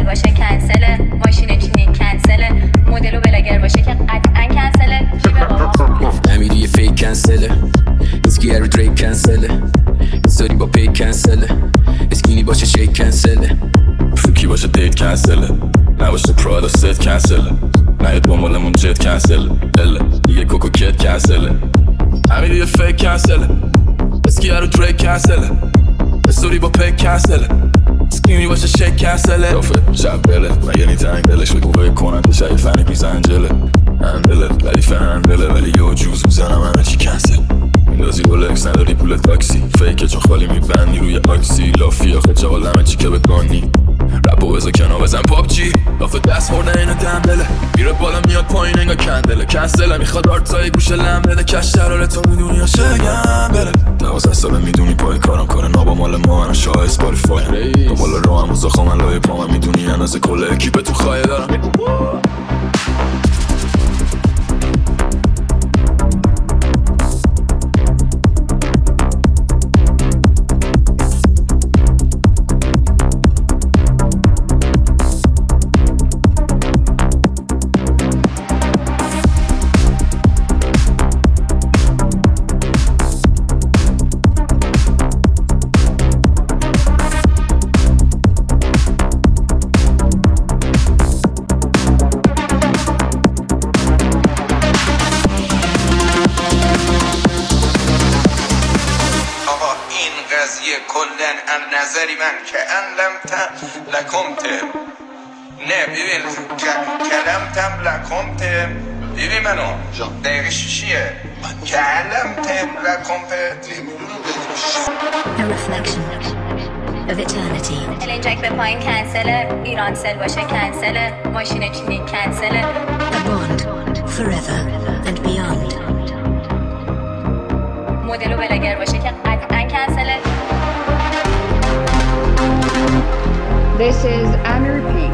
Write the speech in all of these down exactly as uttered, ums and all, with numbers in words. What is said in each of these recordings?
باشه کنسله، ماشین چینی کنسله، مدل و بلاگر باشه که قطعا کنسله. جیب بابا نمیری یه فیک کنسله، اسکی هر دریک کنسله، استوری با پیک کنسله، اسکینی باشه شیک کنسله، فوکی باشه دیت کنسله، نباشه پرادا ست کنسله، نیاد با مالمون جت کنسله، اله دیگه کوکو کت کنسله. نمیری یه فیک کنسله، اسکی هر دریک کنسله، استوری با پیک کنسله، اسکینی باشه شیک کنسله. رافه شب بله و یعنی تنگ دلش بگو بای کننده شای فنی پیز انجله هندله لطیفه هندله ولی یه جوز میزنم همه چی کنسل. میندازی رولکس نداری پول تاکسی فیکه چون خالی میبندی روی آکسی لافی آخه چاقال همه چی که بگانی رپو بزا کنار بزن پاپچی لافه دست خورده اینو دمبله میره بالا میاد پایین انگا کندله کنسله میخواد آرتای گوشه لم بده کش تراره تو میدونی یا شگم بره دوازده ساله میدونی پای کارم کاره نابا مال ما هنو شاه اسپاریفای دنبال رو هم موزا خواه من لای پا من میدونی اندازه کل اکیپ تو خواهی دارم. کلن از نظری من که انلمتم لکمتم نه ببین کلمتم لکمتم ببین منو دقیقه شیشیه کلمتم لکمتم. A reflection of eternity. الینجک به پایین کنسله، ایران سل باشه کنسله، ماشین چینی کنسله. A bond forever and beyond. مدل و بلاگر باشه که قطعا کنسله. This is Amir Peak.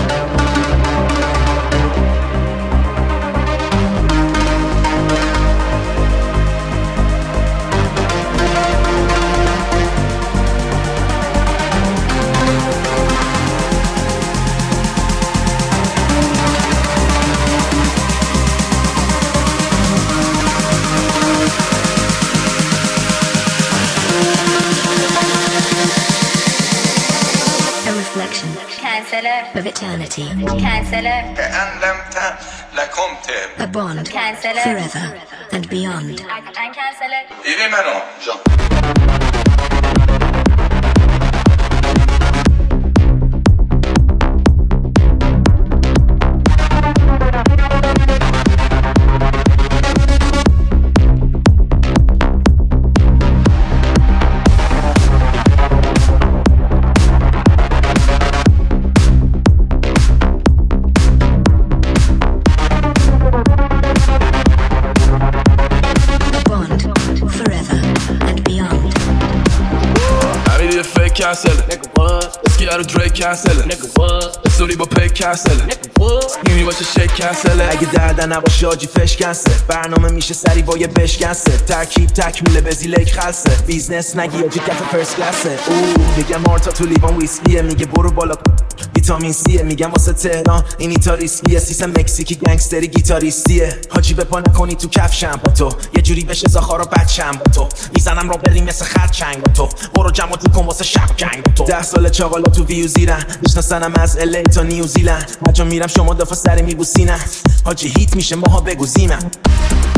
Reflection کنسله of eternity. کنسله. انلمتم لکمتم. A bond کنسله. forever and beyond. قطعا کنسله. ببین منو کنسله اسکی هر دریک کنسله استوری با پیک کنسله نیمی باشه شیک کنسله اگه درده نباشه آجی فش کنسه برنامه میشه سری با یه بش کنسه ترکیب تکمیله بزی لیک خلصه بیزنس نگی آجی کف فرست کلاسه اوه بگم مارتا تو لیوان ویسکیه میگه برو بالا ویتامین سیه میگم واسه تهران این ایتا ریسکیه سیستم مکزیکی گنگستری گیتاریستیه حاجی بپا نکنی تو کفشم با تو یه جوری بشه زاخارا بچم با تو میزنم را بریم مثل خرچنگ با تو برو جمع تو کن واسه شب جنگ با تو ده سال چاقالا تو ویو زیرن میشناسنم از الی تا نیوزیلند هر جا میرم شما دفعه سری میبوسینم حاجی هیت میشه ماها بگو زیمم